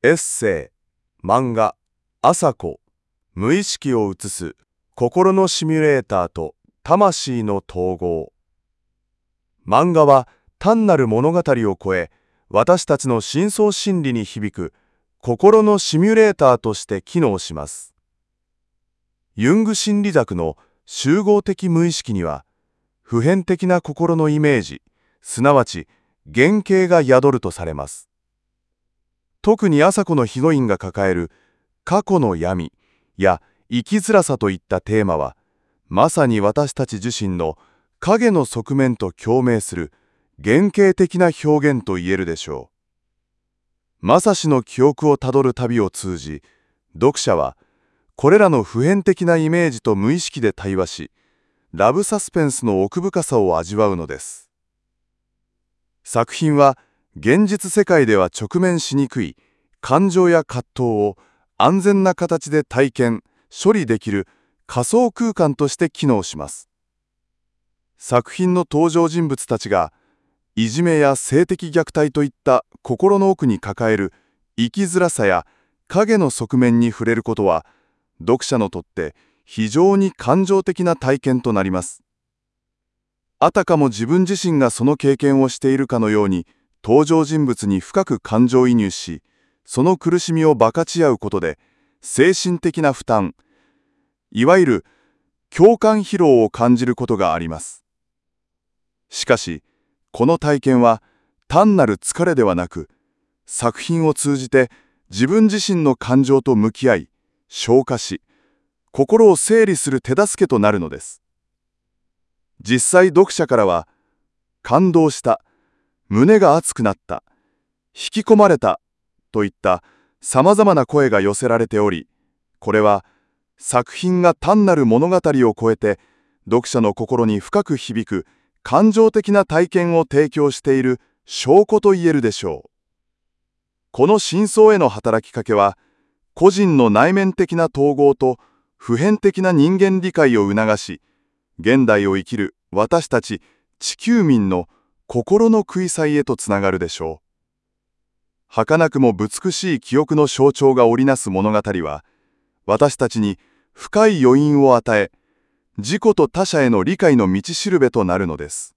エッセイ、漫画、朝子、無意識を映す心のシミュレーターと魂の統合。漫画は単なる物語を超え、私たちの深層心理に響く心のシミュレーターとして機能します。ユング心理学の集合的無意識には、普遍的な心のイメージ、すなわち原型が宿るとされます。特に朝子のヒロインが抱える過去の闇や生きづらさといったテーマは、まさに私たち自身の影の側面と共鳴する原型的な表現と言えるでしょう。正志の記憶をたどる旅を通じ、読者はこれらの普遍的なイメージと無意識で対話し、ラブサスペンスの奥深さを味わうのです。作品は現実世界では直面しにくい感情や葛藤を安全な形で体験・処理できる仮想空間として機能します。作品の登場人物たちがいじめや性的虐待といった心の奥に抱える生きづらさや影の側面に触れることは、読者にとって非常に感情的な体験となります。あたかも自分自身がその経験をしているかのように、登場人物に深く感情移入し、その苦しみを分かち合うことで、精神的な負担、いわゆる共感疲労を感じることがあります。しかし、この体験は単なる疲れではなく、作品を通じて自分自身の感情と向き合い、消化し、心を整理する手助けとなるのです。実際読者からは、感動した、胸が熱くなった、引き込まれたといったさまざまな声が寄せられており、これは作品が単なる物語を超えて読者の心に深く響く感情的な体験を提供している証拠と言えるでしょう。この真相への働きかけは、個人の内面的な統合と普遍的な人間理解を促し、現代を生きる私たち地球民の心の食い祭へとつながるでしょう。儚くも美しい記憶の象徴が織りなす物語は、私たちに深い余韻を与え、自己と他者への理解の道しるべとなるのです。